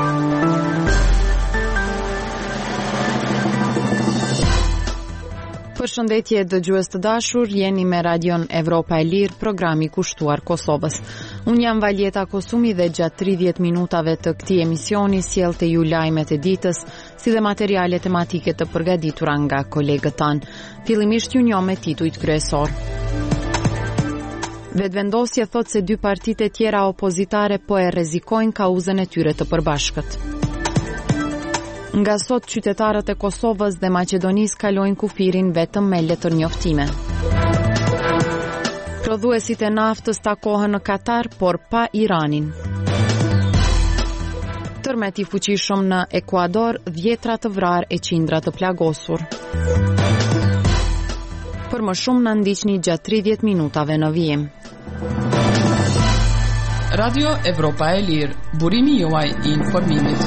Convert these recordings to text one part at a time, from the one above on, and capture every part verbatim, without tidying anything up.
Përshëndetje dëgjues të dashur, jeni me Radion Evropa e Lirë, programi kushtuar Kosovës. Unë jam Valjeta Kosumi dhe gjatë tridhjetë minutave të këtij emisioni sjell te ju lajmet e ditës, si dhe materiale tematike të përgatitura nga kolegët tanë. Fillimisht ju njoh me titujt kryesor. Vetëvendosje thot se dy partitë e tjera opozitare po e rrezikojnë kauzën e tyre të përbashkët. Nga sot qytetarët e Kosovës dhe Maqedonisë kalojnë kufirin vetëm me letër njoftime. Prodhuesit e naftës takohen në Katar, por pa Iranin. Tërmet i fuqishëm në Ekuador, dhjetra të vrarë e qindra të plagosur. Për më shumë na ndiqni gjatë tridhjetë minutave në vijim. Radio Evropa e Lirë, burimi juaj i informimit.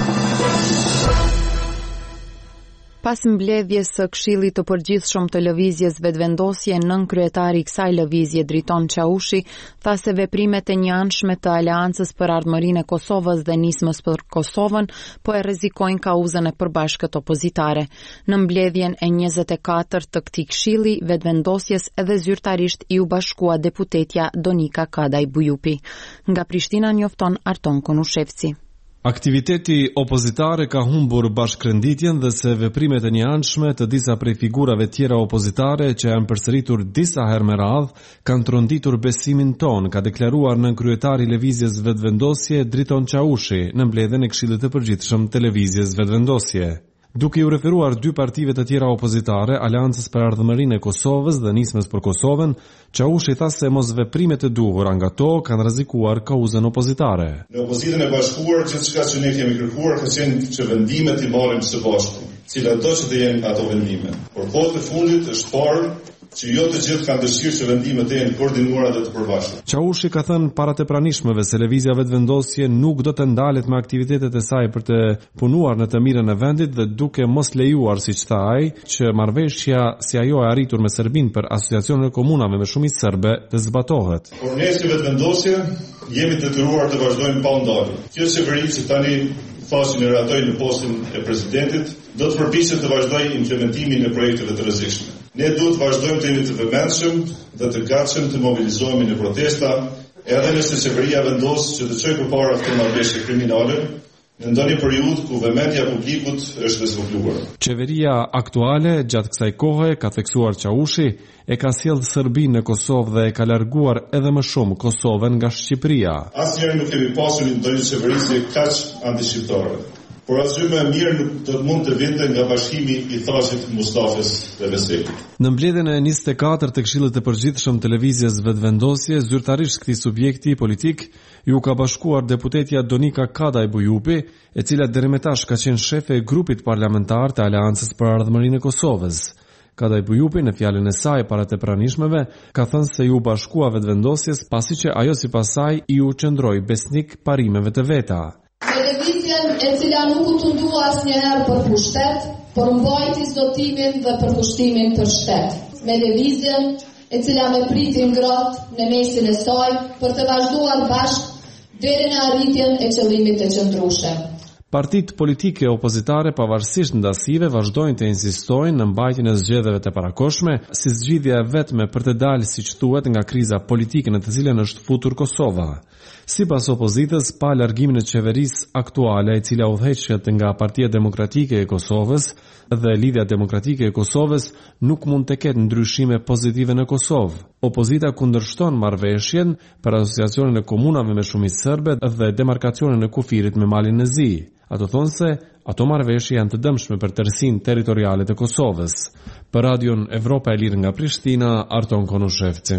Pas mbledhjes së Këshillit të Përgjithshëm të Lëvizjes Vetëvendosje, nën kryetari i kësaj lëvizje Driton Çaushi tha se veprimet e njëanshme të Aleancës për Ardhmërinë e Kosovës dhe Nismës për Kosovën po e rrezikojnë kauzën e përbashkët opozitare. Në mbledhjen e njëzet e katërt të këtij Këshilli Vetëvendosjes edhe zyrtarisht i u bashkua deputetja Donika Kadaj Bujupi. Nga Prishtina njofton Arton Konushevci. Aktiviteti opozitare ka humbur bashkërenditjen dhe se veprimet e njëanshme të disa prej figurave tjera opozitare që janë përsëritur disa herë me radhë kanë tronditur besimin ton, ka deklaruar nën kryetari i Lëvizjes Vetëvendosje Driton Çaushi në mbledhjen e Këshillit të Përgjithshëm të Lëvizjes Vetëvendosje. Duke u referuar dy partive të tjera opozitare, Aleancës për Ardhmërinë e Kosovës dhe Nismës për Kosovën, Çaushi tha se mosveprimet e duhura nga to kanë rrezikuar kauzën opozitare. Në opozitën e bashkuar, gjithçka që ne kemi kërkuar ka qenë që vendimet i marrim së bashku, cilato që të jenë ato vendime. Por kohët e fundit është parë që jo të gjithë kanë dëshirë që vendimet e jenë koordinuara dhe të përbashkëta. Çaushi ka thënë para të pranishmëve se Lëvizja Vetëvendosje nuk do të ndalet me aktivitetet e saj për të punuar në të mirën e vendit dhe duke mos lejuar, siç tha ai, që marrëveshja si ajo e arritur me Serbinë për asociacionin e komunave me shumicë serbe të zbatohet. Por ne si Vetëvendosje jemi detyruar të vazhdojmë pa u ndalur. Kjo qeveri që tani fasin e ratoj në postin e presidentit do të përpiqet të vazhdojë implementimin e projekteve të rrezikshme. Ne duhet vazhdojmë të jemi të vëmendshëm dhe të gatshëm të mobilizohemi në protesta, edhe nëse qeveria vendos që të çojë përpara këtë marrëveshje kriminale, në ndonjë periudhë ku vëmendja e publikut është zvogëluar. Qeveria aktuale gjatë kësaj kohe, ka theksuar Çaushi, e ka sjellë Serbinë në Kosovë dhe e ka larguar edhe më shumë Kosovën nga Shqipëria. Asnjëherë nuk kemi pasur ndonjë qeveri që kaq anti-shqiptare. Por asgjë më e mirë nuk do të mund të vinte nga bashkimi i thashit Mustafës dhe Veselit. Në mbledhjen e njëzet e katërt të Këshillit të Përgjithshëm të Lëvizjes Vetëvendosje, zyrtarisht këtij subjekti politik ju ka bashkuar deputetja Donika Kadaj Bujupi, e cila deri më tash ka qenë shefe e grupit parlamentar të Aleancës për Ardhmërinë e Kosovës. Kadaj Bujupi në fjalën e saj para të pranishmëve ka thënë se ju bashkua Vetëvendosjes pasi që ajo sipas saj i u qëndroi besnik parimeve të veta. Lëvizjen e cila nuk u tundua asnjëherë për pushtet, por mbajti zotimin dhe përkushtimin për shtet. Me lëvizjen e cila me priti ngrohtë në mesin e saj për të vazhduar bashkë deri në arritjen e qëllimit të qëndrueshëm. Partitë politike opozitare pavarësisht ndasive vazhdojnë të insistojnë në mbajtjen e zgjedhjeve të parakohshme si zgjidhja e vetme për të dalë, siç thuhet, nga kriza politike në të cilën është futur Kosova. Sipas opozitës, pa largimin e qeverisë aktuale, e cila udhëheqet nga Partia Demokratike e Kosovës dhe Lidhja Demokratike e Kosovës, nuk mund të ketë ndryshime pozitive në Kosovë. Opozita kundërshton marrëveshjen për asociacionin e komunave me shumicë serbe dhe demarkacionin e kufirit me malin e zi. Ato thonë se ato marrëveshje janë të dëmshme për tërësinë territoriale të Kosovës. Për Radion Evropa e Lirë nga Prishtina, Arton Konushevci.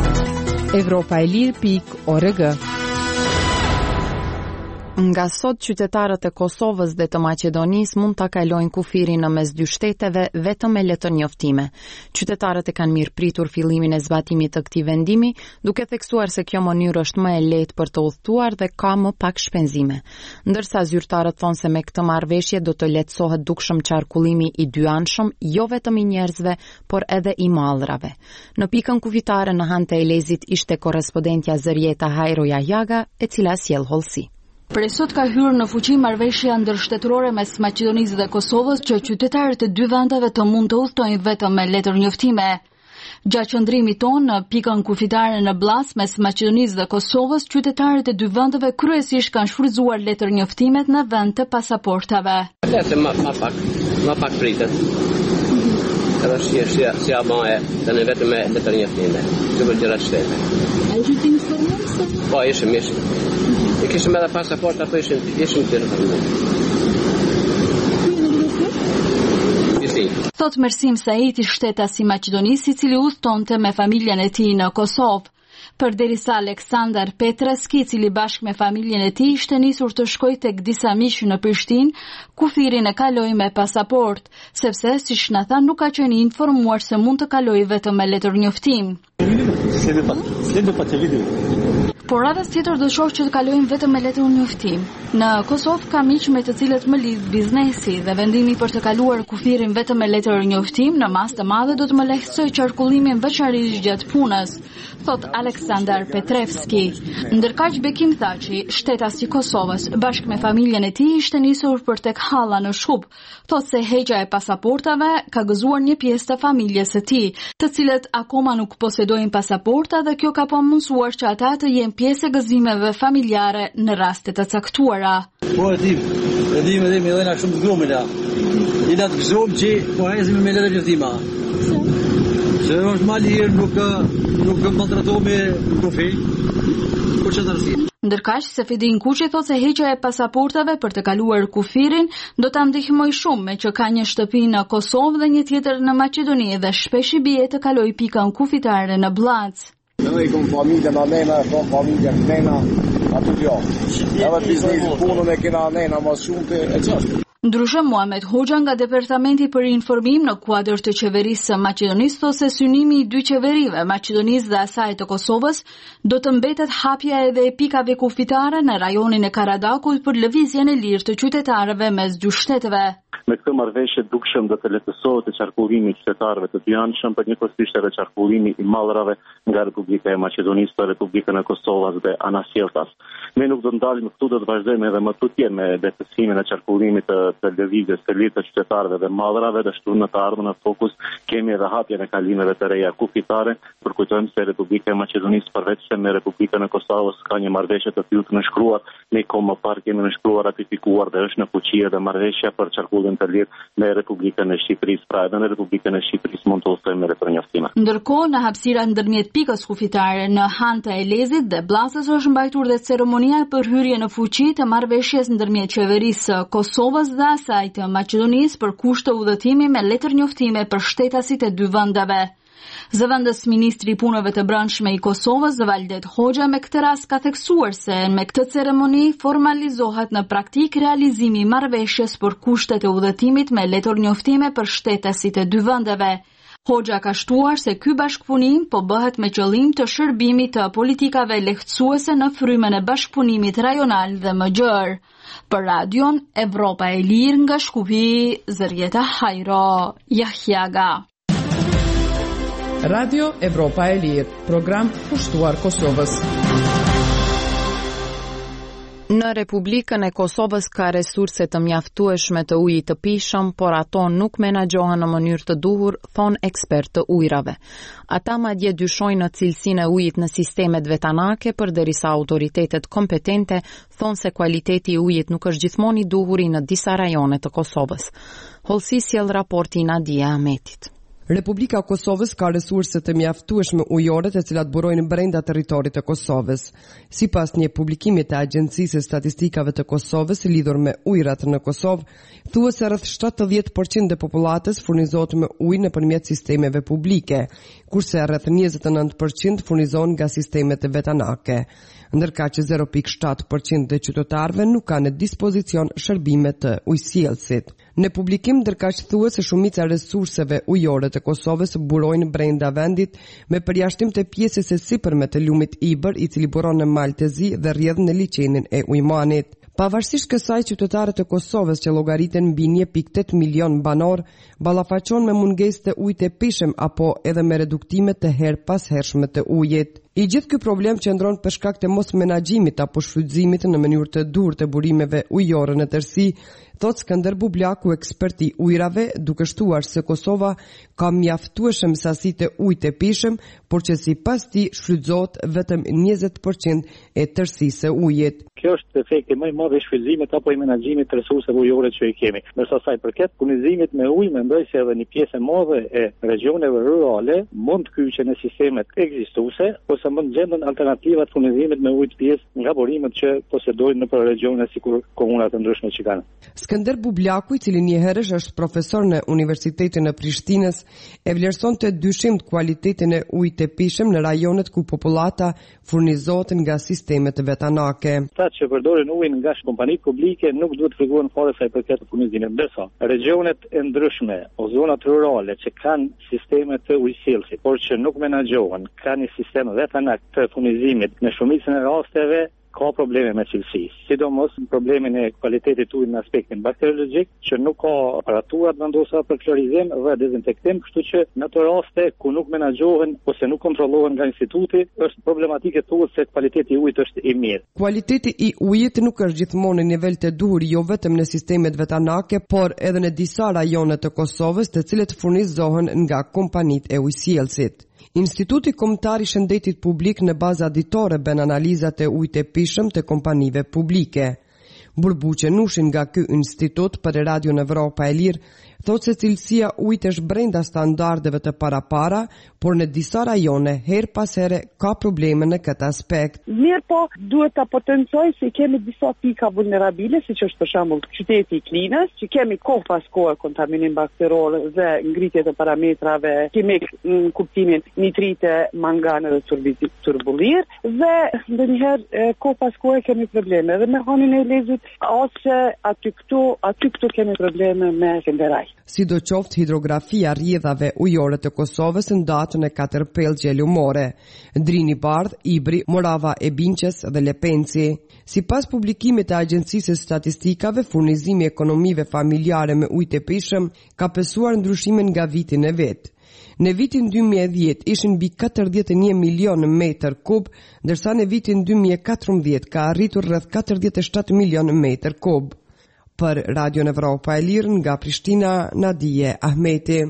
Evropa e Lirë pik org. Nga sot qytetarët e Kosovës dhe të Maqedonisë mund ta kalojnë kufirin në mes dy shteteve vetëm me letër njoftime. Qytetarët e kanë mirëpritur fillimin e zbatimit të këtij vendimi, duke theksuar se kjo mënyrë është më e lehtë për të udhëtuar dhe ka më pak shpenzime. Ndërsa zyrtarët thonë se me këtë marrëveshje do të lehtësohet dukshëm qarkullimi i dyanshëm, jo vetëm i njerëzve, por edhe i mallrave. Në pikën kufitare në Han të Elezit ishte korrespondentja Zërieta Hajroja Jaga, e cila sjell hollësi. Prej sot ka hyrë në fuqi marrëveshja ndërshtetrore mes Maqedonisë dhe Kosovës që qytetarët e dy vendeve të mund të udhtojnë vetëm me letër njoftime. Gjatë qëndrimit tonë në pikën kufitare në Bllaz mes Maqedonisë dhe Kosovës, qytetarët e dy vendeve kryesisht kanë shfrytzuar letër njoftimet në vend të pasaportave. Letë më më pak, më pak pritet. Edhe si si si apo e tani vetëm me letër njoftime. Të për gjëra shtete. A ju jeni informuar se? Po, ishim ishim. E kishim edhe pasaport apo ishim ishim të informuar. Thot Mersim Saiti, shtetas i Maqedonisë, i cili udhtonte me familjen e tij në Kosovë. Përderisa Aleksandar Petreski, i cili bashkë me familjen e tij ishte nisur të shkojë tek disa miq në Prishtinë, kufirin e kaloi me pasaport, sepse siç na tha nuk ka qenë i informuar se mund të kalojë vetëm me letër njoftim. Por radhës tjetër do shoh që të kalojmë vetëm me letër njoftim. Në Kosovë ka miq me të cilët më lidh biznesi dhe vendimi për të kaluar kufirin vetëm me letër njoftim në masë të madhe do të më lehtësojë qarkullimin veçanërisht gjatë punës, thot Aleksandar Petrevski. Ndërkaq Bekim Thaçi, shtetas i Kosovës, bashkë me familjen e tij ishte nisur për tek halla në Shkup, thot se heqja e pasaportave ka gëzuar një pjesë të familjes së tij, të cilët akoma nuk posedojnë pasaporta dhe kjo ka pamundsuar që ata të jenë pjesë e gëzimeve familjare në raste të caktuara. Po e dim, e dim, e dim, edhe na shumë të grumela. I na të gëzojmë që po hezim me letër njoftima. Se është më lirë, nuk nuk maltratohemi kufi. Po çfarë rësi? Ndërkaq Sefedin Kuçi thot se heqja e pasaportave për të kaluar kufirin do ta ndihmojë shumë me që ka një shtëpi në Kosovë dhe një tjetër në Maqedoni dhe shpesh i bie të kalojë pikën kufitare në Bllaz. Noi con famiglia na nena, con famiglia nena, aty jo. Edhe biznesi punën e kena nena më shumë e çfarë? Ndryshe Muhamet Hoxha nga Departamenti për Informim në kuadër të qeverisë së Maqedonisë thosë se synimi i dy qeverive, Maqedonisë dhe asaj të Kosovës, do të mbetet hapja edhe e pikave kufitare në rajonin e Karadakut për lëvizjen e lirë të qytetarëve mes dy shteteve. Me këtë marrëveshje dukshëm do të lehtësohet të qarkullimi i qytetarëve të dyanshëm, për njëkohësisht edhe qarkullimi i mallrave nga Republika e Maqedonisë për Republikën e Kosovës dhe anasjelltas. Ne nuk do të ndalim këtu, do të vazhdojmë edhe më tutje me lehtësimin e qarkullimit të, të lëvizjes së lirë të qytetarëve dhe mallrave, dhe shtu në të ardhmen në fokus kemi edhe hapjen e kalimeve të reja kufitare. Përkujtojmë se Republika e Maqedonisë përveç se me Republikën e Kosovës ka një marrëveshje të tillë të nënshkruar, ne komo parë kemi nënshkruar, ratifikuar dhe është në fuqi edhe marrëveshja për qarkullim të lirë me Republikën e Shqipërisë, pra edhe në Republikën e Shqipërisë mund të udhtojmë me letër njoftime. Ndërkohë, në hapësira ndërmjet pikës kufitare në Han të Elezit dhe Bllazës është mbajtur dhe ceremonia për hyrje në fuqi të marrëveshjes ndërmjet qeverisë së Kosovës dhe asaj të Maqedonisë për kusht të udhëtimi me letër njoftime për shtetasit e dy vendeve. Zëvendës ministri i punëve të brendshme i Kosovës, Valdet Hoxha, me këtë rast ka theksuar se me këtë ceremoni formalizohet në praktik realizimi i marrëveshjes për kushtet e udhëtimit me letër njoftime për shtetasit e dy vendeve. Hoxha ka shtuar se ky bashkëpunim po bëhet me qëllim të shërbimit të politikave lehtësuese në frymën e bashkëpunimit rajonal dhe më gjerë. Për radion Evropa e Lirë nga Shkupi, Zërjeta Hajro, Jahjaga. Radio Evropa e Lirë, program pushtuar Kosovës. Në Republikën e Kosovës ka resurse të mjaftueshme të ujit të pishëm, por ato nuk menaxhohen në mënyrë të duhur, thon ekspert të ujrave. Ata madje dyshojnë në cilësinë e ujit në sistemet vetanake, përderisa autoritetet kompetente thonë se kualiteti i ujit nuk është gjithmonë i duhur në disa rajone të Kosovës. Hollësi sjell raporti Nadia Ahmetit. Republika e Kosovës ka resurse të mjaftueshme ujore të cilat burojnë brenda territorit të Kosovës. Sipas një publikimi të Agjencisë së Statistikave të Kosovës lidhur me ujërat në Kosovë, thuhet se rreth shtatëdhjetë përqind e popullatës furnizohet me ujë nëpërmjet sistemeve publike, kurse rreth njëzet e nëntë përqind furnizohen nga sistemet vetanake, ndërkaq që zero pikë shtatë përqind e qytetarëve nuk kanë në dispozicion shërbime të ujësjellësit. Në publikim ndërkaq thuhet se shumica e resurseve ujore të Kosovës burojnë brenda vendit me përjashtim të pjesës së sipërme të lumit Ibër, i cili buron në Mal të Zi dhe rrjedh në liçenin e Ujmanit. Pavarësisht kësaj, qytetarët e Kosovës që llogariten mbi një pikë tetë milion banor ballafaqohen me mungesë të ujit të pishëm apo edhe me reduktime të her pas hershme të ujit. I gjithë ky problem qëndron për shkak të mos menaxhimit apo shfrytëzimit në mënyrë të durë të burimeve ujore në tërësi, thot Skënder Bublaku, ekspert i ujrave, duke shtuar se Kosova ka mjaftueshëm sasi të ujë të pishëm, por që sipas tij shfrytëzohet vetëm njëzet përqind e tërësisë së ujit. Kjo është efekti më i madh i shfrytëzimit apo i menaxhimit të resurseve ujore që i kemi. Ndërsa sa i përket punizimit me ujë, mendoj se edhe një pjesë e madhe e regioneve rurale mund të kyçen në sistemet ekzistuese ose mund gjenden alternativa të punizimit me ujë të pjesë nga burimet që posedojnë në për regione sikur komunat të ndryshme që kanë. Skënder Bublaku, i cili një herësh është profesor në Universitetin e Prishtinës, e vlerësonte dyshimt kualitetin e ujit të pishëm në rajonet ku popullata furnizohet nga sistemet vetanake. Ata që përdorin ujin nga kompanitë publike nuk duhet të frikëhen fare sa i përket punizimit. Ndërsa regionet e ndryshme o zonat rurale që kanë sisteme të ujësillësit, por që nuk menaxhohen, kanë një sistem vetanak të punizimit, në shumicën e rasteve ka probleme me cilësi, sidomos problemin e kualitetit ujit në aspektin bakteriologjik, që nuk ka aparaturat vendosa për klorizim dhe dezinfektim, kështu që në të raste ku nuk menaxhohen ose nuk kontrollohen nga instituti, është problematike thuhet se kualiteti i ujit është i mirë. Kualiteti i ujit nuk është gjithmonë në nivel të duhur, jo vetëm në sistemet vetanake, por edhe në disa rajone të Kosovës, të cilët furnizohen nga kompanitë e ujësjellësit. Instituti Kombëtar i Shëndetit Publik në bazë aditore bën analizat e ujit të pishëm të kompanive publike. Burbuqe Nushin nga ky institut për Radio Evropa e Lirë thotë se cilësia ujit është brenda standardeve të parapara, por në disa rajone her pas here ka probleme në këtë aspekt. Mirë po, duhet ta potencoj se kemi disa pika vulnerabile, siç është për shembull qyteti i Klinës, që kemi kohë pas kohë kontaminim bakteror dhe ngritje të parametrave kimik në kuptimin nitrite, mangane dhe turbullir, dhe ndonjëherë kohë pas kohë kemi probleme edhe me hanin e lezit, ose aty këtu, aty këtu kemi probleme me Kenderaj. Sidoqoftë, hidrografia rrjedhave ujore të Kosovës ndatën e katër pellgje lumore: Drini Bardh, Ibri, Morava e Binqës dhe Lepenci. Sipas publikimit të Agjencisë së Statistikave, furnizimi i ekonomive familjare me ujë të pishëm ka pësuar ndryshimin nga viti në vit. Në vitin dy mijë e dhjetë ishin mbi katërdhjetë e një milion metër kub, ndërsa në vitin dy mijë e katërmbëdhjetë ka arritur rreth katërdhjetë e shtatë milion metër kub. Për Radio Evropa e Lirë nga Prishtina, Nadije Ahmeti.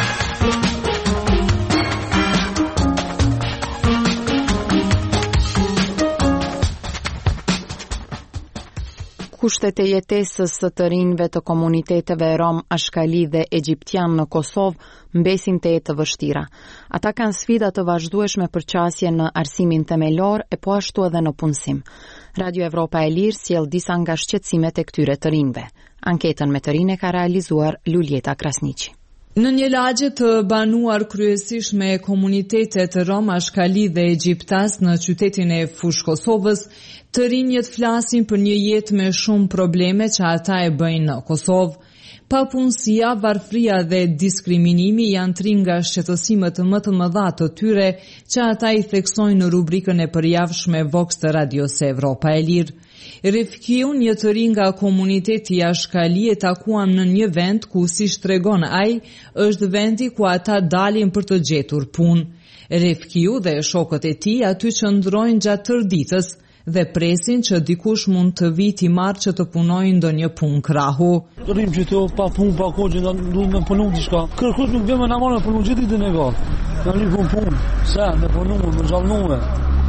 Kushtet e jetesës së të rinjve të komuniteteve rom, ashkali dhe egjiptian në Kosovë mbesin të jetë të vështira. Ata kanë sfida të vazhdueshme për qasje në arsimin themelor e po ashtu edhe në punësim. Radio Evropa e Lirë sjell disa nga shqetësimet e këtyre të rinjve. Anketën me të rinj ka realizuar Luljeta Krasniqi. Në një lagje të banuar kryesisht me komunitetet rom, ashkali dhe egjiptas në qytetin e Fush Kosovës, të rinjët flasin për një jetë me shumë probleme që ata e bëjnë në Kosovë. Papunësia, varfria dhe diskriminimi janë tri nga shqetësimet më të mëdha të tyre që ata i theksojnë në rubrikën e përjavshme Vox të Radios Evropa e Lirë. Refkiu, një të ri nga komuniteti ashkali, e takuam në një vend ku, si tregon ai, është vendi ku ata dalin për të gjetur punë. Refkiu dhe shokët e tij aty qëndrojnë gjatë tërë ditës dhe presin që dikush mund të vi t'i marrë që të punojnë ndonjë punë krahu. Rrim që të pa punë, pa kohë, që duhet me punu diçka. Kërkush nuk vjen me na marrë me punu gjithë ditën e gat. Na li pun punë, sa me punu, me zhavnume.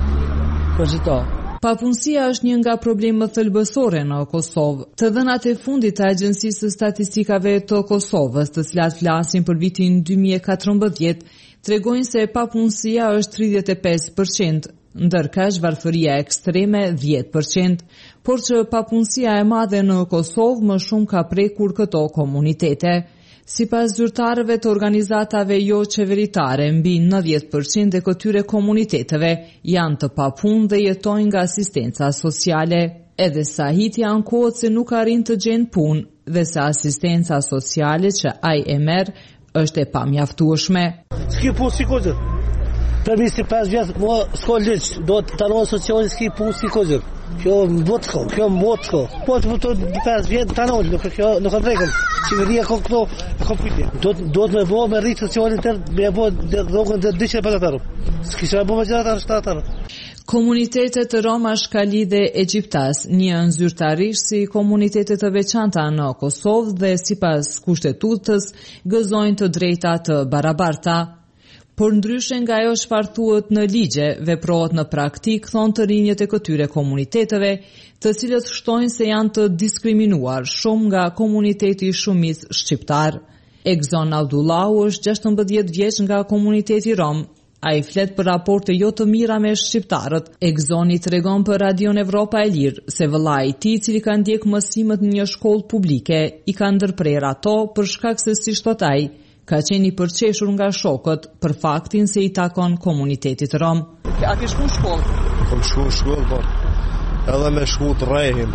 Për çita. Papunësia është një nga problemet thelbësore në Kosovë. Të dhënat e fundit të Agjencisë së Statistikave të Kosovës, të cilat flasin për vitin dy mijë e katërmbëdhjetë, tregojnë se papunësia është tridhjetë e pesë përqind, ndërka zhvarfëria ekstreme dhjetë përqind, por që papunësia e madhe në Kosovë më shumë ka prekur këto komunitete. Sipas zyrtarëve të organizatave jo qeveritare, mbi nëntëdhjetë përqind e këtyre komuniteteve janë të papunë dhe jetojnë nga asistenca sociale. Edhe sa hiti ankohet se nuk arrin të gjenë punë dhe se asistenca sociale që ai e merr është e pamjaftueshme. S'ke punë si kohë. Për njëzet e pesë vjet, mua s'ka ligj, do të tanohet sociali s'ki punë si kozë. Kjo më botë s'ka, kjo më botë s'ka. Po të voto pesë vjet tanohet, nuk kjo nuk ka rregull. Qeveria ka këto kompjuter. Do do të më bëj me rrit socialin tër, më bëj rrogën të dyshë për atë. S'kisha bëj më gjatë ashtu atë. Komunitetet Roma, Shkali dhe Egjiptas një zyrtarisht si komunitetet të veçanta në Kosovë dhe sipas kushtetutës gëzojnë të drejta të barabarta. Por ndryshe nga ajo çfarë thuhet në ligje, veprohet në praktik, thonë të rinjët e këtyre komuniteteve, të cilët shtojnë se janë të diskriminuar shumë nga komuniteti i shumicë shqiptar. Egzon Abdullahu është gjashtëmbëdhjetë vjeç nga komuniteti rom. Ai flet për raporte jo të mira me shqiptarët. Egzoni tregon për Radion Evropa e Lirë se vëllai i tij, i cili ka ndjek mësimet në një shkollë publike, i ka ndërprer ato për shkak se si thot ai, ka qenë i përqeshur nga shokët për faktin se i takon komunitetit rom. A ke shku në shkollë? Kam shku në shkollë, po. Edhe me shku të rejhin.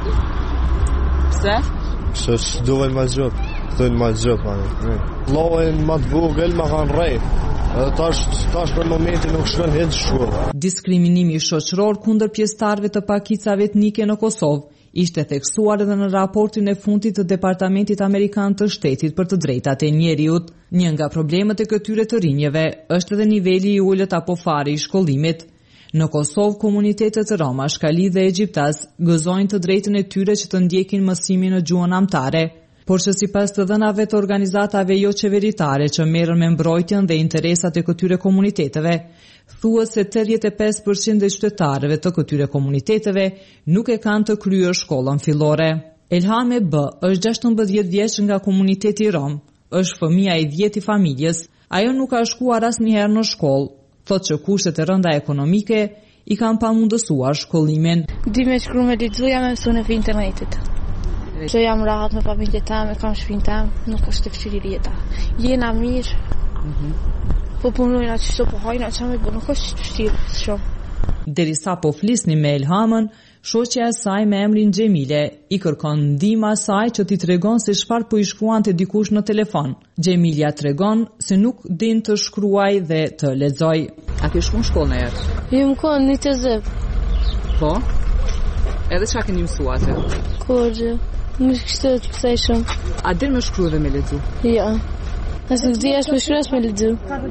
Pse? Se s'duvejnë ma gjëtë. Dujnë ma gjëtë, ma. Lojnë ma të vogël, ma kanë rejh. Edhe tash, tash për momentin nuk shkën hinë shkollë. Diskriminimi shoqëror kundër pjesëtarëve të pakicave etnike në Kosovë ishte theksuar edhe në raportin e fundit të Departamentit Amerikan të Shtetit për të drejtat e njeriut. Një nga problemet e këtyre të rinjeve është edhe niveli i ulët apo fari i shkollimit. Në Kosovë, komunitetet Roma, Shkali dhe Egjiptas gëzojnë të drejtën e tyre që të ndjekin mësimin në gjuhën amtare, por që sipas të dhënave të organizatave jo qeveritare që merren me mbrojtjen dhe interesat e këtyre komuniteteve, thuhet se tridhjetë e pesë përqind e qytetarëve të këtyre komuniteteve nuk e kanë të kryer shkollën fillore. Elhame B është gjashtëmbëdhjetë vjeç nga komuniteti rom, është fëmia e dhjetë i familjes. Ajo nuk ka shkuar asnjëherë në shkollë, thotë që kushtet e rënda ekonomike i kanë pamundësuar shkollimin. Di me shkruaj me lexuar jam mësuar në internetit. Se jam rahat me familjen time, kam shtëpinë time, nuk është të vështirë jeta. Jena mirë. Mhm. Po punojnë atë që po hajnë atë që me bënë, nuk është vështirë shumë. Derisa po flisni me Elhamën, shoqja e saj me emrin Xhemile i kërkon ndihmë asaj që t'i tregon se çfarë po i shkruante dikush në telefon. Xhemilia tregon se nuk din të shkruaj dhe të lexoj. A ke shkuar në shkollë herë? Jo, më kanë një të zëp. Po? Edhe çka keni mësuar atë? Kurrë. Nuk kishte të thëshëm. A din më shkruaj dhe me lexu? Jo. Nëse nuk di as me shkruaj as me lexu.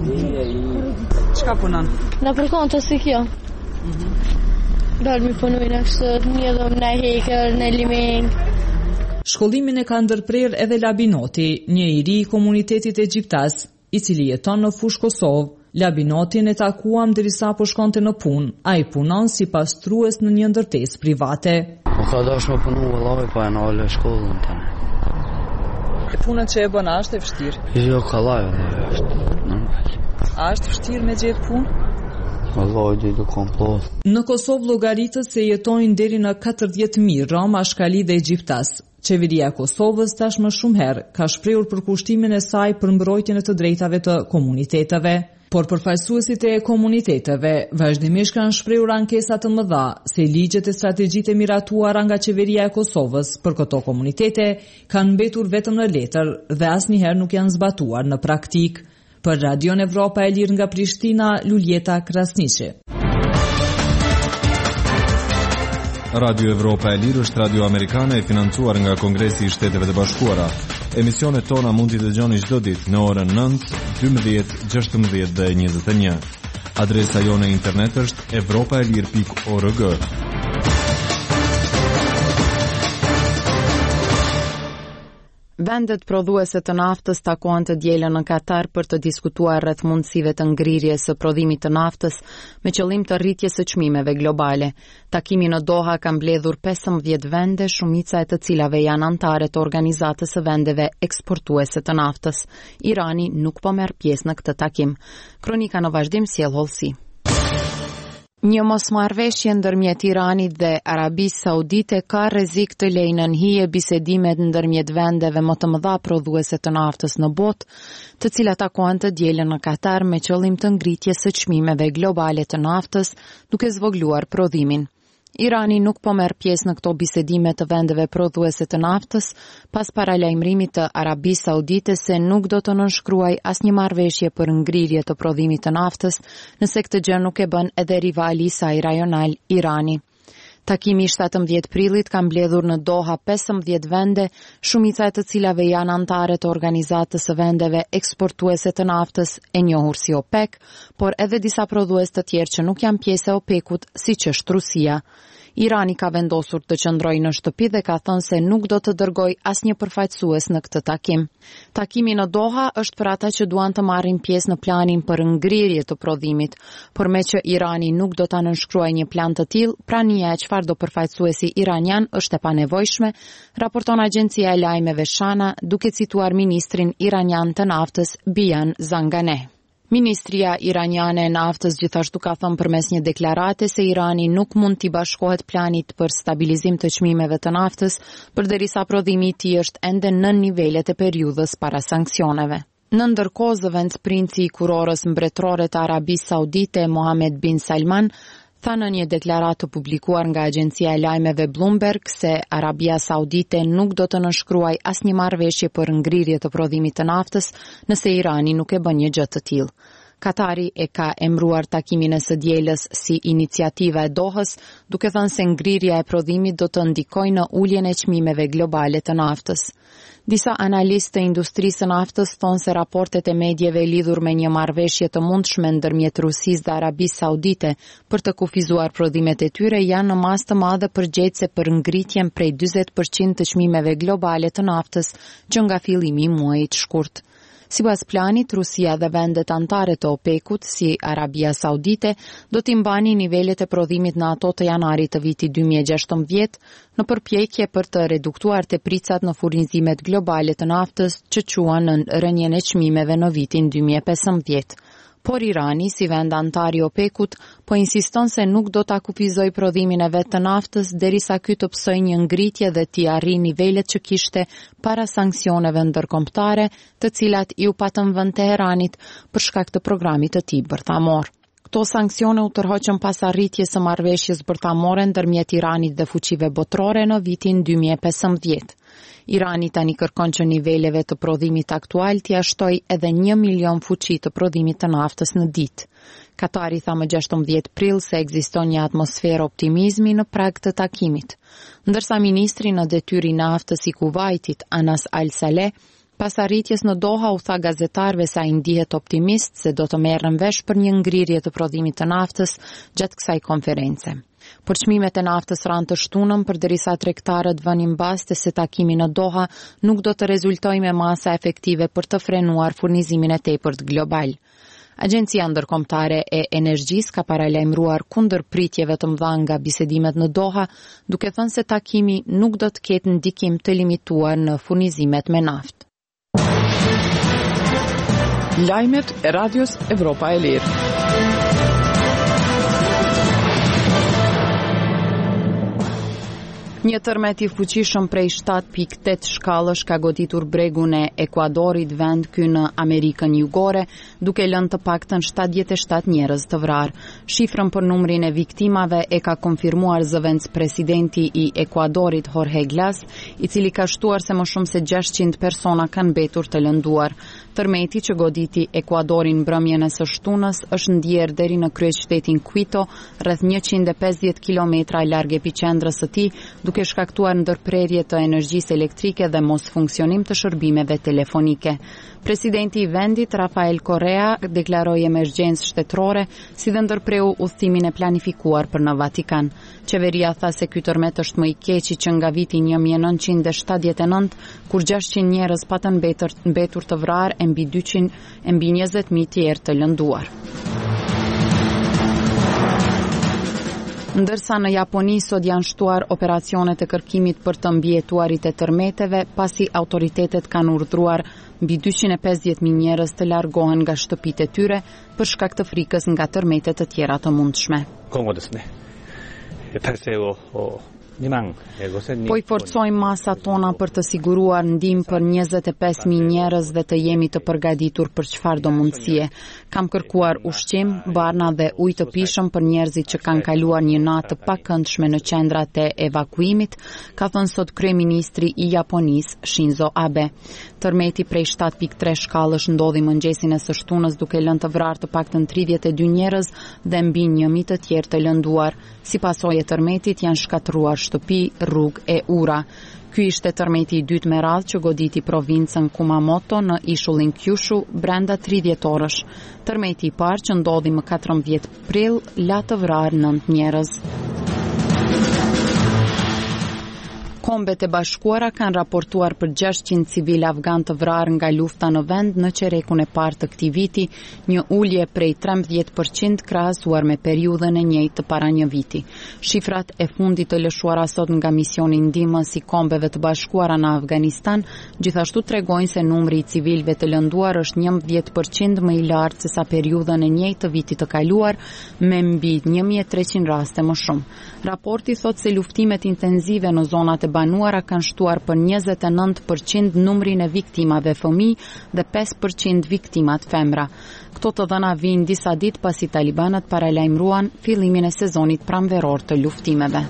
Çka punon? Na përkon të si kjo. Mhm. Dal mi punoj në kështë një dhëm në hekër, në limeng. Shkollimin e ka ndërprer edhe Labinoti, një i ri i komunitetit egjiptas, i cili jeton në fushë Kosovë. Labinotin e takuam derisa po shkonte në punë. Ai punon si pastrues në një ndërtesë private. Po ka dashur me punu vëllai, po e nale shkollën tani. E punën që e bën a është e vështirë? Jo, kallaj, është normal. A është vështirë me gjetë punë? Vëllai di do komplot. Në Kosovë llogaritët se jetojnë deri në katërdhjetë mijë Roma, Shkali dhe Egjiptas. Qeveria e Kosovës tashmë shumë herë ka shprehur për kushtimin e saj për mbrojtjen e të drejtave të komuniteteve. Por përfaqësuesit e komuniteteve vazhdimisht kanë shprehur ankesa të mëdha se ligjet e strategjitë e miratuara nga qeveria e Kosovës për këto komunitete kanë mbetur vetëm në letër dhe asnjëherë nuk janë zbatuar në praktik. Për Radion Evropa e Lirë nga Prishtina, Luljeta Krasniqi. Radio Evropa e Lirë është radio amerikane e financuar nga Kongresi i Shteteve të Bashkuara. Emisionet tona mund t'i dëgjoni çdo ditë në orën nëntë, dymbëdhjetë, gjashtëmbëdhjetë dhe njëzet e një. Adresa jone e internet është evropaelir pikë org. Vendet prodhuese të naftës takohen të dielën në Katar për të diskutuar rreth mundësive të ngrirjes së prodhimit të naftës me qëllim të rritjes së çmimeve globale. Takimi në Doha ka mbledhur pesëmbëdhjetë vende, shumica e të cilave janë anëtare të Organizatës së Vendeve Eksportuese të Naftës. Irani nuk po merr pjesë në këtë takim. Kronika në vazhdim sjell hollësi. Një mosmarrveshje ndërmjet Iranit dhe Arabisë Saudite ka rrezik të lejë në hije bisedimet ndërmjet vendeve më të mëdha prodhuese të naftës në botë, të cilat takohen të dielën në Katar me qëllim të ngritjes së çmimeve globale të naftës, duke zvogëluar prodhimin. Irani nuk po merr pjesë në këto bisedime të vendeve prodhuese të naftës, pas paralajmërimit të Arabisë Saudite se nuk do të nënshkruaj asnjë marrëveshje për ngrirje të prodhimit të naftës, nëse këtë gjë nuk e bën edhe rivali i saj rajonal, Irani. Takimi i shtatëmbëdhjetë prillit ka mbledhur në Doha pesëmbëdhjetë vende, shumica e të cilave janë anëtare të Organizatës së Vendeve Eksportuese të Naftës, e njohur si OPEC, por edhe disa prodhues të tjerë që nuk janë pjesë e OPEC-ut, siç është Rusia. Irani ka vendosur të qëndrojë në shtëpi dhe ka thënë se nuk do të dërgojë asnjë përfaqësues në këtë takim. Takimi në Doha është për ata që duan të marrin pjesë në planin për ngrirje të prodhimit, por me që Irani nuk do ta nënshkruajë një plan të tillë, prania e çfarëdo përfaqësuesi iranian është e panevojshme, raporton agjencia e lajmeve Shana, duke cituar ministrin iranian të naftës Bijan Zanganeh. Ministria iraniane e naftës gjithashtu ka thënë përmes një deklarate se Irani nuk mund t'i bashkohet planit për stabilizim të çmimeve të naftës, përderisa prodhimi i tij është ende nën nivelet e periudhës para sanksioneve. Në ndërkohë, zëvendës princi i kurorës mbretërore të Arabisë Saudite, Mohammed bin Salman, tha në një deklaratë publikuar nga agjencia e lajmeve Bloomberg se Arabia Saudite nuk do të nënshkruaj asnjë marrëveshje për ngrirje të prodhimit të naftës nëse Irani nuk e bën një gjë të tillë. Katari e ka emruar takimin e së dielës si iniciativa e Dohës, duke thënë se ngrirja e prodhimit do të ndikojë në uljen e çmimeve globale të naftës. Disa analistë të industrisë së naftës thonë se raportet e medjeve lidhur me një marrëveshje të mundshme ndërmjet Rusisë dhe Arabisë Saudite për të kufizuar prodhimet e tyre janë në masë të madhe përgjegjëse për ngritjen prej dyzet përqind të çmimeve globale të naftës që nga fillimi i muajit shkurt. Sipas planit, Rusia dhe vendet anëtare të OPEC-ut, si Arabia Saudite, do t'i mbani nivelet e prodhimit në ato të janarit të vitit dy mijë e gjashtëmbëdhjetë, në përpjekje për të reduktuar tepricat në furnizimet globale të naftës që quan në rënien e çmimeve në vitin dy mijë e pesëmbëdhjetë. Por Irani, si vend antar i OPEC-ut, po insiston se nuk do ta kufizojë prodhimin e vet të naftës derisa ky të psojë një ngritje dhe t'i arrijë nivelet që kishte para sanksioneve ndërkombëtare, të cilat i u patën vend Teheranit për shkak të programit të tij bërthamor. Këto sanksione u tërhoqën pas arritjes së marrëveshjes bërthamore ndërmjet Iranit dhe fuqive botërore në vitin dy mijë e pesëmbëdhjetë. Irani tani kërkon që niveleve të prodhimit aktual t'i ashtojë edhe një milion fuqi të prodhimit të naftës në ditë. Katari tha më gjashtëmbëdhjetë prill se ekziston një atmosferë optimizmi në prag të takimit, ndërsa ministri në detyrë i naftës i Kuvajtit, Anas Al Saleh, pas arritjes në Doha u tha gazetarëve se ai ndihet optimist se do të merren vesh për një ngrirje të prodhimit të naftës gjatë kësaj konference. Por çmimet e naftës ranë të shtunën përderisa tregtarët vënin baste se takimi në Doha nuk do të rezultojë me masa efektive për të frenuar furnizimin e tepërt global. Agjencia Ndërkombëtare e Energjisë ka paralajmëruar kundër pritjeve të mëdha nga bisedimet në Doha, duke thënë se takimi nuk do të ketë ndikim të limituar në furnizimet me naftë. Lajmet e Radios Evropa e Lirë. Një tërmet i fuqishëm prej shtatë pikë tetë shkallësh ka goditur bregun e Ekuadorit, vend ky në Amerikën Jugore, duke lënë të paktën shtatëdhjetë e shtatë njerëz të vrarë. Shifrën për numrin e viktimave e ka konfirmuar zëvendës presidenti i Ekuadorit Jorge Glass, i cili ka shtuar se më shumë se gjashtëqind persona kanë mbetur të lënduar. Tërmeti që goditi Ekuadorin mbrëmjen e së shtunës është ndjer deri në kryeqytetin Quito, rreth njëqind e pesëdhjetë kilometra larg epiqendrës së tij, duke shkaktuar ndërprerje të energjisë elektrike dhe mos funksionim të shërbimeve telefonike. Presidenti i vendit, Rafael Correa, deklaroi emergjencë shtetërore, si dhe ndërpreu udhëtimin e planifikuar për në Vatikan. Qeveria tha se ky tërmet është më i keqi që nga viti një mijë e nëntëqind e shtatëdhjetë e nëntë, kur gjashtëqind njerëz patën mbetur, mbetur të vrarë e mbi dyqind e mbi njëzet mijë tjerë të lënduar. Ndërsa në Japoni sot janë shtuar operacionet e kërkimit për të mbijetuarit e tërmeteve, pasi autoritetet kanë urdhëruar mbi dyqind e pesëdhjetë mijë njerëz të largohen nga shtëpitë e tyre për shkak të frikës nga tërmete të tjera të mundshme. Po i forcojmë masat tona për të siguruar ndihmë për njëzet e pesë mijë njerëz dhe të jemi të përgatitur për çfarë do mundësie. Kam kërkuar ushqim, barna dhe ujë të pishëm për njerëzit që kanë kaluar një natë të pakëndshme në qendrat e evakuimit, ka thënë sot kryeministri i Japonisë Shinzo Abe. Tërmeti prej shtat pikë tre shkallësh ndodhi mëngjesin e së shtunës duke lënë të vrarë të paktën tridhjetë e dy njerëz dhe mbi një mijë të tjerë të lënduar. Si pasojë e tërmetit janë shkatëruar shtëpi, rrugë e ura. Ky ishte tërmeti i dytë me radhë që goditi provincën Kumamoto në ishullin Kyushu brenda tridhjetë orësh. Tërmeti i parë që ndodhi më katërmbëdhjetë prill la të vrarë nëntë njerëz. Kombet e Bashkuara kanë raportuar për gjashtëqind civil afgan të vrarë nga lufta në vend në qerekun e parë të këtij viti, një ulje prej trembëdhjetë përqind krahasuar me periudhën e njëjtë të para një viti. Shifrat e fundit të lëshuara sot nga misioni ndihmës i Kombeve të Bashkuara në Afganistan gjithashtu tregojnë se numri i civilëve të lënduar është njëmbëdhjetë përqind më i lartë se sa periudhën e njëjtë të vitit të kaluar, me mbi një mijë e treqind raste më shumë. Raporti thotë se luftimet intenzive në zonat e banuara kanë shtuar për njëzet e nëntë përqind numrin e viktimave fëmijë dhe pesë përqind viktimat femra. Këto të dhëna vijnë disa ditë pasi talibanët paralajmëruan fillimin e sezonit pranveror të luftimeve.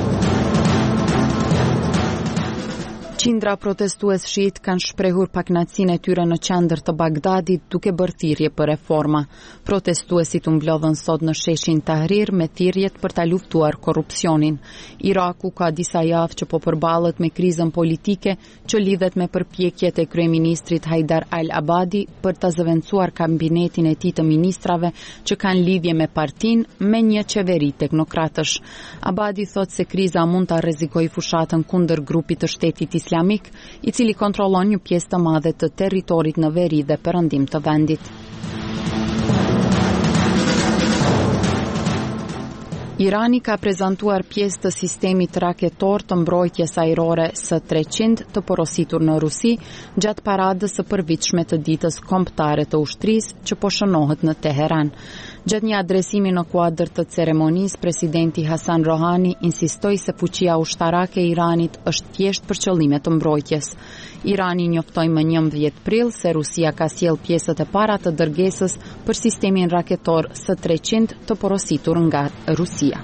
Qindra protestues shiit kanë shprehur pakënaqësinë e tyre në qendër të Bagdadit duke bërë thirrje për reforma. Protestuesit u mblodhën sot në sheshin Tahrir me thirrjet për ta luftuar korrupsionin. Iraku ka disa javë që po përballet me krizën politike që lidhet me përpjekjet e kryeministrit Haidar al-Abadi për ta zëvendësuar kabinetin e tij të ministrave që kanë lidhje me partinë me një qeveri teknokratësh. Abadi thotë se kriza mund ta rrezikojë fushatën kundër grupit të shtetit islamik, i cili kontrollon një pjesë të madhe të territorit në veri dhe perëndim të vendit. Irani ka prezantuar pjesë të sistemit raketor të mbrojtjes ajrore S treqind të porositur në Rusi gjatë paradës së përvitshme të ditës kombëtare të ushtrisë që po shënohet në Teheran. Gjatë një adresimi në kuadër të ceremonisë, presidenti Hasan Rohani insistoi se fuqia ushtarake e Iranit është thjesht për qëllime të mbrojtjes. Irani njoftoi më njëmbëdhjetë prill se Rusia ka sjellë pjesët e para të dërgesës për sistemin raketor S treqind të porositur nga Rusia.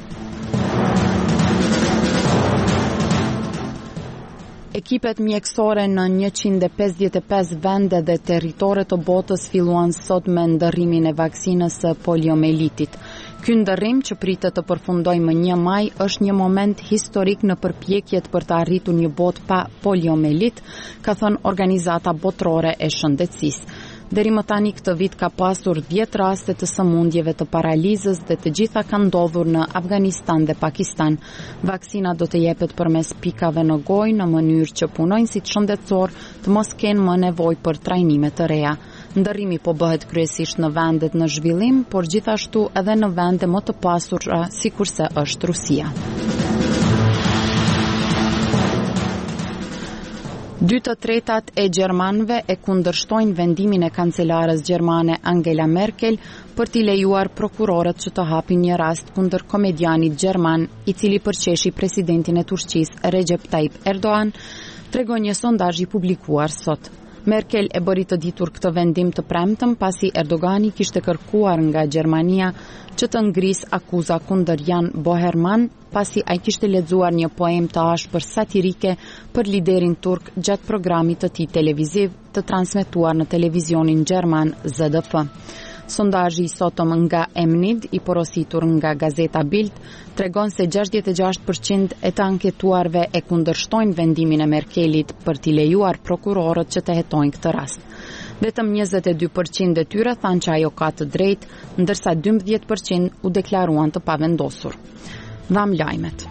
Ekipet mjekësore në njëqind e pesëdhjetë e pesë vende dhe territore të botës filluan sot me ndërrimin e vaksinës së poliomelitit. Ky ndërrim që pritet të përfundojë më një maj është një moment historik në përpjekjet për të arritur një botë pa poliomelit, ka thënë Organizata Botërore e Shëndetësisë. Deri më tani këtë vit ka pasur dhjetë raste të sëmundjeve të paralizës dhe të gjitha kanë ndodhur në Afganistan dhe Pakistan. Vaksina do të jepet përmes pikave në gojë në mënyrë që punojnësit shëndetësor të mos kenë më nevojë për trajnime të reja. Ndërrimi po bëhet kryesisht në vendet në zhvillim, por gjithashtu edhe në vende më të pasura sikurse është Rusia. Dy të tretat e gjermanëve e kundërshtojnë vendimin e kancelares gjermane Angela Merkel për t'i lejuar prokurorët që të hapin një rast kundër komedianit gjerman i cili përqeshi presidentin e Turqisë Recep Tayyip Erdogan, tregon një sondazh i publikuar sot. Merkel e bëri të ditur këtë vendim të premtëm pasi Erdogani kishte kërkuar nga Gjermania që të ngrisë akuza kundër Jan Boherman pasi ai kishte lexuar një poem të ashpër satirike për liderin turk gjatë programit të tij televiziv të transmetuar në televizionin gjerman Z D F. Sondazhi i sotëm nga Emnid i porositur nga gazeta Bild tregon se gjashtëdhjetë e gjashtë përqind e të anketuarve e kundërshtojnë vendimin e Merkelit për t'i lejuar prokurorët që të hetojnë këtë rast. Vetëm njëzet e dy përqind e tyre thanë që ajo ka të drejtë, ndërsa dymbëdhjetë përqind u deklaruan të pavendosur. Dham lajmet.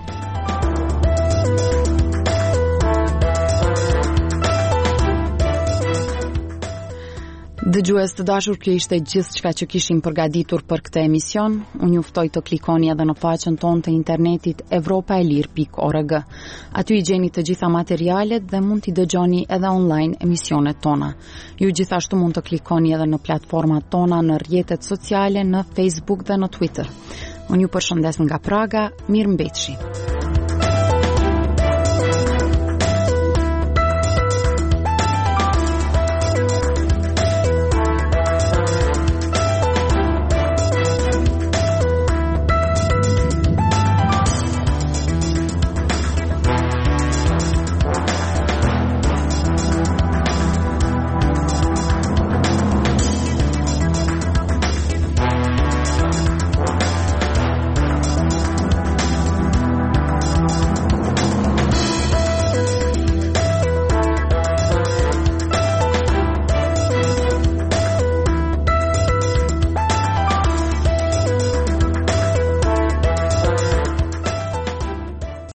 Dëgjues të dashur, kjo ishte gjithçka që kishim përgatitur për këtë emision. Unë ju ftoj të klikoni edhe në faqen tonë të internetit europa e lir pikë org. Aty i gjeni të gjitha materialet dhe mund t'i dëgjoni edhe online emisionet tona. Ju gjithashtu mund të klikoni edhe në platformat tona në rrjetet sociale, në Facebook dhe në Twitter. Unë ju përshëndes nga Praga, mirëmbëjtje.